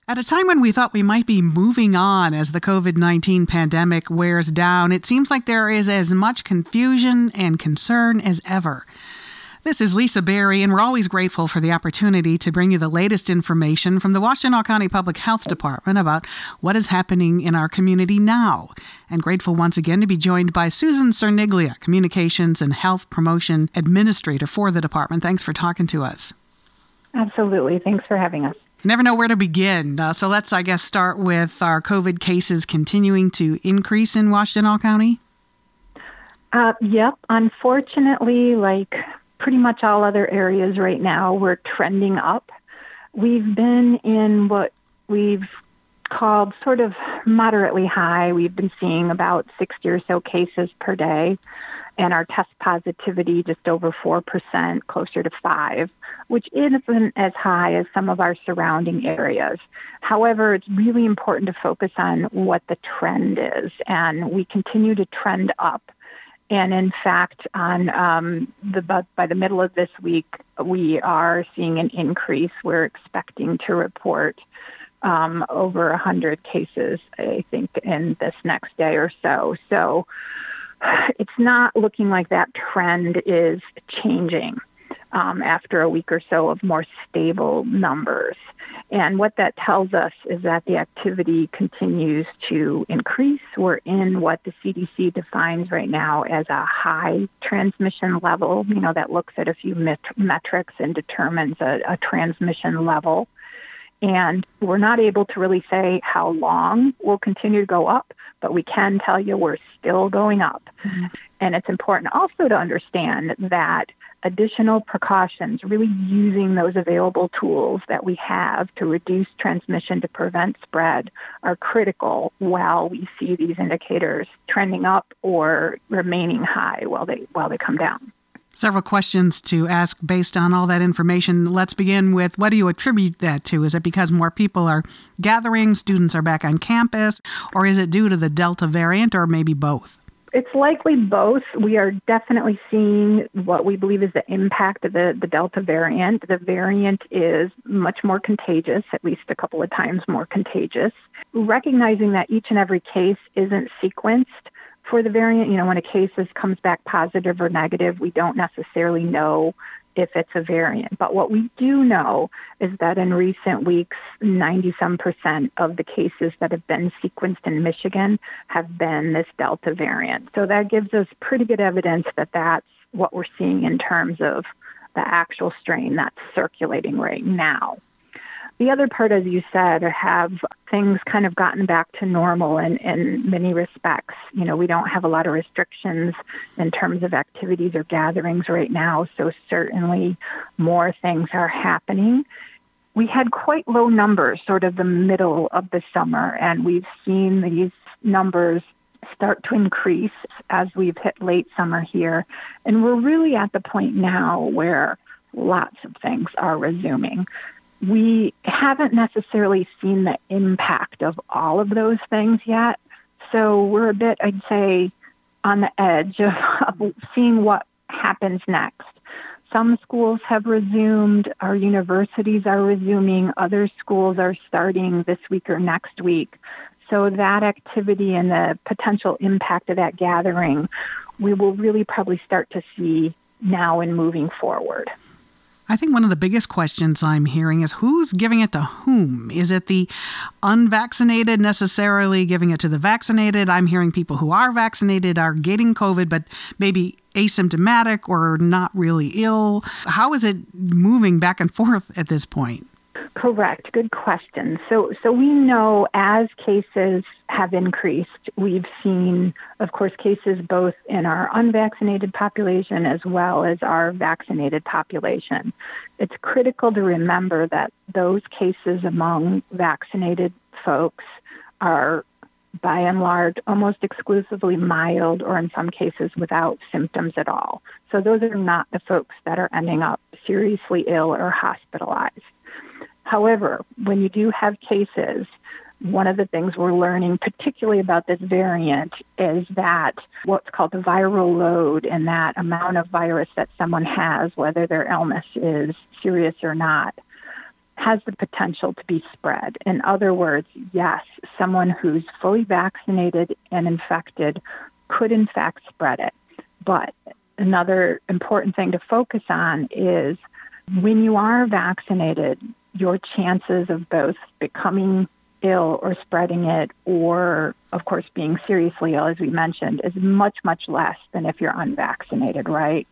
At a time when we thought we might be moving on as the COVID-19 pandemic wears down, it seems like there is as much confusion and concern as ever. This is Lisa Berry, and we're always grateful for the opportunity to bring you the latest information from the Washtenaw County Public Health Department about what is happening in our community now. And grateful once again to be joined by Susan Cerniglia, Communications and Health Promotion Administrator for the department. Thanks for talking to us. Absolutely. Thanks for having us. Never know where to begin. So let's, I guess, start with our COVID cases continuing to increase in Washtenaw County. Yep. Unfortunately, like pretty much all other areas right now, we're trending up. We've been in what we've called sort of moderately high. We've been seeing about 60 or so cases per day, and our test positivity just over 4%, closer to 5%, which isn't as high as some of our surrounding areas. However, it's really important to focus on what the trend is, and we continue to trend up. And in fact, on by the middle of this week, we are seeing an increase. We're expecting to report over 100 cases, I think, in this next day or so. So it's not looking like that trend is changing after a week or so of more stable numbers. And what that tells us is that the activity continues to increase. We're in what the CDC defines right now as a high transmission level, that looks at a few metrics and determines a transmission level. And we're not able to really say how long we'll continue to go up, but we can tell you we're still going up. Mm-hmm. And it's important also to understand that additional precautions, really using those available tools that we have to reduce transmission to prevent spread, are critical while we see these indicators trending up or remaining high while they come down. Several questions to ask based on all that information. Let's begin with, what do you attribute that to? Is it because more people are gathering, students are back on campus, or is it due to the Delta variant, or maybe both? It's likely both. We are definitely seeing what we believe is the impact of the Delta variant. The variant is much more contagious, at least a couple of times more contagious. Recognizing that each and every case isn't sequenced for the variant, when a case comes back positive or negative, we don't necessarily know if it's a variant. But what we do know is that in recent weeks, 90-some% of the cases that have been sequenced in Michigan have been this Delta variant. So that gives us pretty good evidence that that's what we're seeing in terms of the actual strain that's circulating right now. The other part, as you said, have things kind of gotten back to normal in many respects. We don't have a lot of restrictions in terms of activities or gatherings right now, so certainly more things are happening. We had quite low numbers sort of the middle of the summer, and we've seen these numbers start to increase as we've hit late summer here. And we're really at the point now where lots of things are resuming. We haven't necessarily seen the impact of all of those things yet. So we're a bit, I'd say, on the edge of seeing what happens next. Some schools have resumed. Our universities are resuming. Other schools are starting this week or next week. So that activity and the potential impact of that gathering, we will really probably start to see now and moving forward. I think one of the biggest questions I'm hearing is, who's giving it to whom? Is it the unvaccinated necessarily giving it to the vaccinated? I'm hearing people who are vaccinated are getting COVID, but maybe asymptomatic or not really ill. How is it moving back and forth at this point? Correct. Good question. So we know as cases have increased, we've seen, of course, cases both in our unvaccinated population as well as our vaccinated population. It's critical to remember that those cases among vaccinated folks are, by and large, almost exclusively mild or in some cases without symptoms at all. So those are not the folks that are ending up seriously ill or hospitalized. However, when you do have cases, one of the things we're learning, particularly about this variant, is that what's called the viral load and that amount of virus that someone has, whether their illness is serious or not, has the potential to be spread. In other words, yes, someone who's fully vaccinated and infected could in fact spread it. But another important thing to focus on is when you are vaccinated, your chances of both becoming ill or spreading it, or of course being seriously ill, as we mentioned, is much, much less than if you're unvaccinated, right?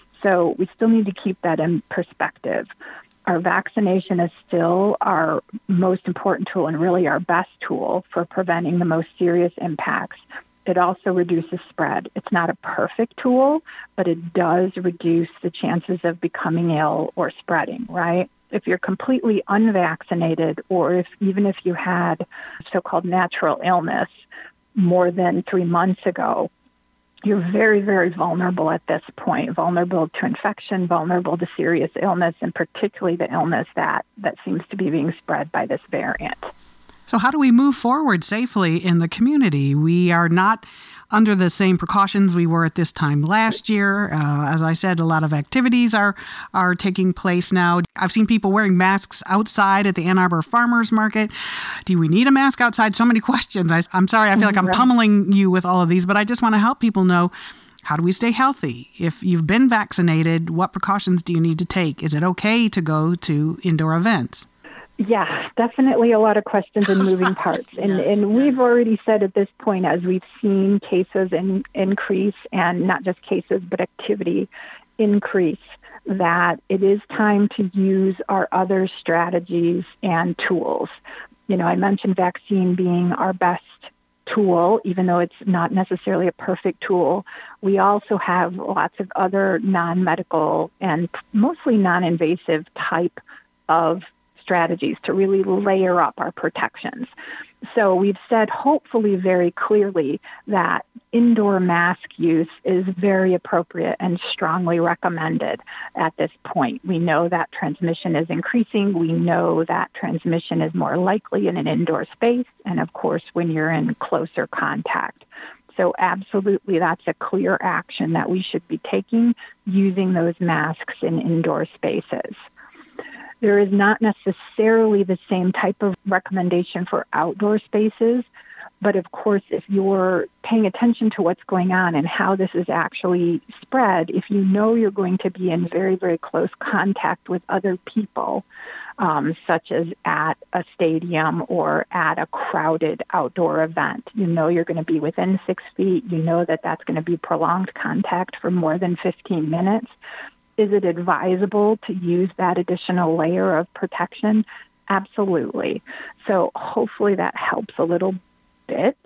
So we still need to keep that in perspective. Our vaccination is still our most important tool and really our best tool for preventing the most serious impacts. It also reduces spread. It's not a perfect tool, but it does reduce the chances of becoming ill or spreading, right? If you're completely unvaccinated, or even if you had so-called natural illness more than 3 months ago, you're very, very vulnerable at this point, vulnerable to infection, vulnerable to serious illness, and particularly the illness that seems to be being spread by this variant. So how do we move forward safely in the community? We are not under the same precautions we were at this time last year. As I said, a lot of activities are taking place now. I've seen people wearing masks outside at the Ann Arbor Farmers Market. Do we need a mask outside? So many questions. I'm sorry, I feel like I'm pummeling you with all of these, but I just want to help people know, how do we stay healthy? If you've been vaccinated, what precautions do you need to take? Is it okay to go to indoor events? Yeah, definitely a lot of questions and moving parts. And we've already said at this point, as we've seen cases increase, and not just cases, but activity increase, that it is time to use our other strategies and tools. You know, I mentioned vaccine being our best tool, even though it's not necessarily a perfect tool. We also have lots of other non-medical and mostly non-invasive type of strategies to really layer up our protections. So we've said hopefully very clearly that indoor mask use is very appropriate and strongly recommended at this point. We know that transmission is increasing. We know that transmission is more likely in an indoor space, and of course when you're in closer contact. So absolutely, that's a clear action that we should be taking, using those masks in indoor spaces. There is not necessarily the same type of recommendation for outdoor spaces, but of course, if you're paying attention to what's going on and how this is actually spread, if you know you're going to be in very, very close contact with other people, such as at a stadium or at a crowded outdoor event, you know you're going to be within 6 feet, you know that that's going to be prolonged contact for more than 15 minutes. Is it advisable to use that additional layer of protection? Absolutely. So hopefully that helps a little bit,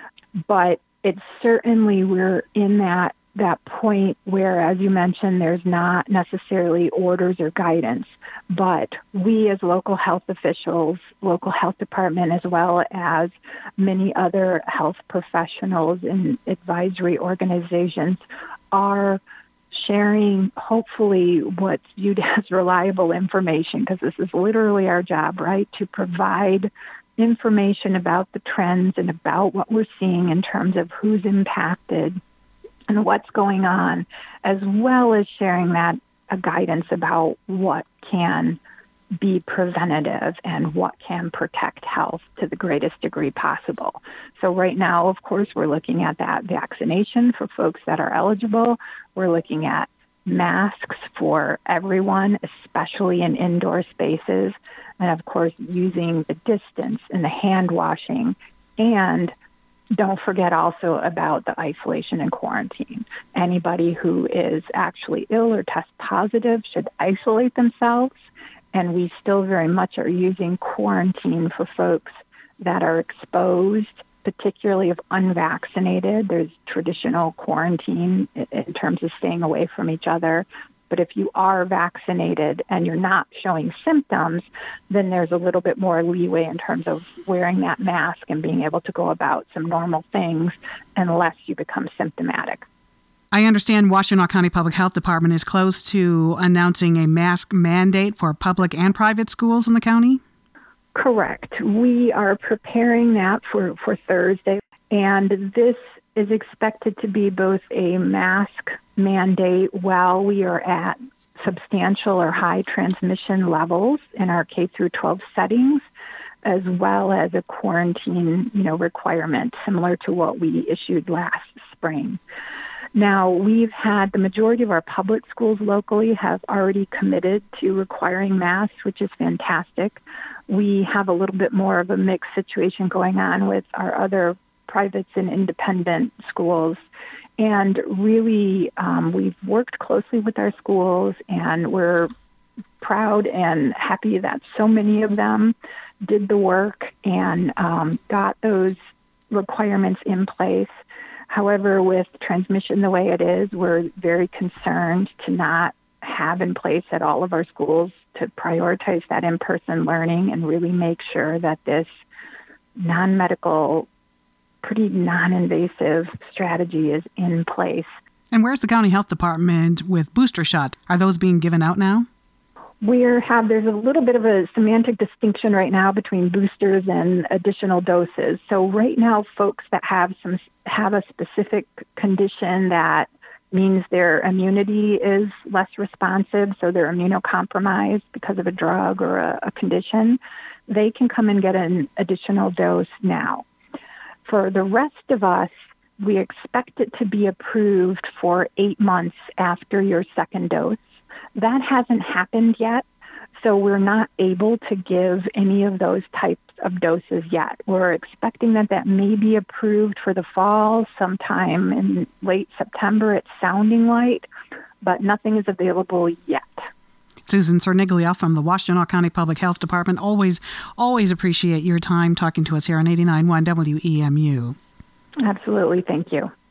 but it's certainly we're in that point where, as you mentioned, there's not necessarily orders or guidance, but we as local health officials, local health department, as well as many other health professionals and advisory organizations are sharing hopefully what's viewed as reliable information, because this is literally our job, right? To provide information about the trends and about what we're seeing in terms of who's impacted and what's going on, as well as sharing that guidance about what can be preventative and what can protect health to the greatest degree possible. So right now, of course, we're looking at that vaccination for folks that are eligible. We're looking at masks for everyone, especially in indoor spaces. And of course, using the distance and the hand washing. And don't forget also about the isolation and quarantine. Anybody who is actually ill or test positive should isolate themselves. And we still very much are using quarantine for folks that are exposed, particularly if unvaccinated. There's traditional quarantine in terms of staying away from each other. But if you are vaccinated and you're not showing symptoms, then there's a little bit more leeway in terms of wearing that mask and being able to go about some normal things unless you become symptomatic. I understand Washtenaw County Public Health Department is close to announcing a mask mandate for public and private schools in the county? Correct. We are preparing that for Thursday, and this is expected to be both a mask mandate while we are at substantial or high transmission levels in our K through 12 settings, as well as a quarantine, requirement similar to what we issued last spring. Now, we've had the majority of our public schools locally have already committed to requiring masks, which is fantastic. We have a little bit more of a mixed situation going on with our other privates and independent schools. And really, we've worked closely with our schools, and we're proud and happy that so many of them did the work and got those requirements in place. However, with transmission the way it is, we're very concerned to not have in place at all of our schools to prioritize that in-person learning and really make sure that this non-medical, pretty non-invasive strategy is in place. And where's the county health department with booster shots? Are those being given out now? There's a little bit of a semantic distinction right now between boosters and additional doses. So right now, folks that have a specific condition that means their immunity is less responsive, so they're immunocompromised because of a drug or a condition, they can come and get an additional dose now. For the rest of us, we expect it to be approved for 8 months after your second dose. That hasn't happened yet, so we're not able to give any of those types of doses yet. We're expecting that may be approved for the fall, sometime in late September, it's sounding like, but nothing is available yet. Susan Cerniglia from the Washtenaw County Public Health Department. Always appreciate your time talking to us here on 89.1 WEMU. Absolutely. Thank you.